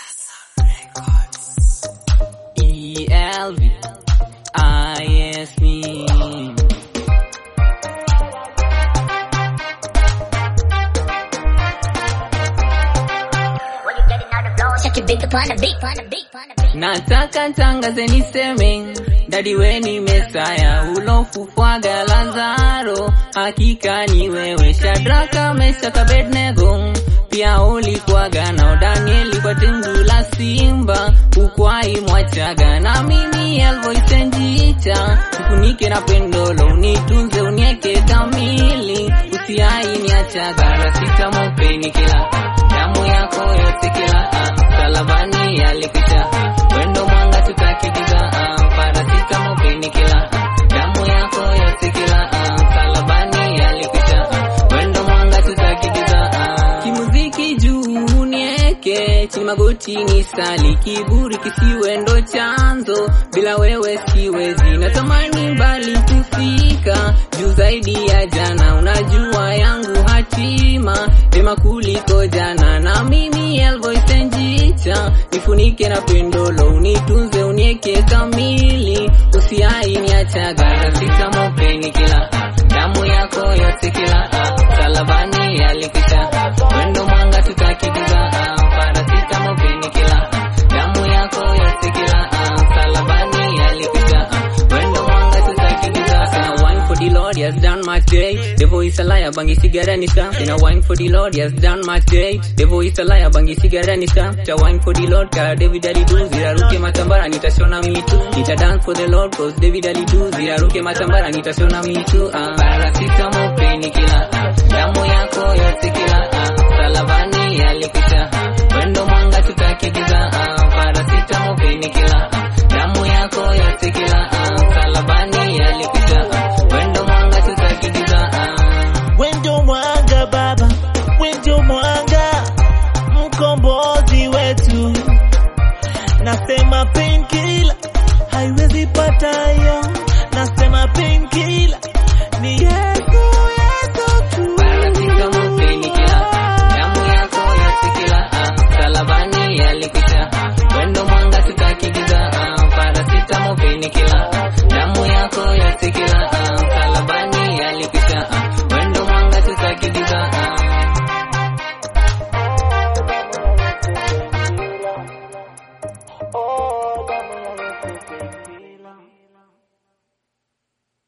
Nataka tangaze niseme dadi we ni Mesaya ulofufwaga Lazaro, hakika ni wewe. Shadraka, Meshaki, Abednego pia ulikuwaga nao. Danieli kwa tundu la simba ukwai mwachaga. Na mimi Elvoice Njicha ufunike na pendolo, unitunze unieke kamili, usiai niachaga. Rasita mopeni kila damu yako yote kila salabani yalikwisha, wendo mwanga tutakidiza. Parasita mopeni kila damu yako yote kila salabani yalikwisha, wendo mwanga tutakidiza. Kimuziki juu nieke chini magoti ni sali, kiburi kisiwe ndo chanzo, bila wewe siwezi. Natamani mbali kufika juu zaidi ya jana, unajua yangu hatima vema kuliko jana. Na mimi Elvoice Njicha nifunike na pendolo, unitunze unieke kamili, usiai niachaga. Rasita mopeni kila damu yako yote kila salabani yalikwisha, wendo mwanga tutakidiza. Parasita mopeni kila damu yako yote kila salabani yalikwisha, wendo mwanga tutakidiza. Wine for the Lord, he has done much day. The voice a liar, bangi sigara nika. Ina wine for the Lord, he has done much day. The voice a liar, bangi sigara nika. Ta wine for the Lord, ka David Ali do. Ziraruke matambara, nitashona mimi tu. Nita dance for the Lord, cause David Ali do. Ziraruke matambara, nitashona mimi tu. Parasita mopeni kila damu yako yote kila salabani yalikwisha,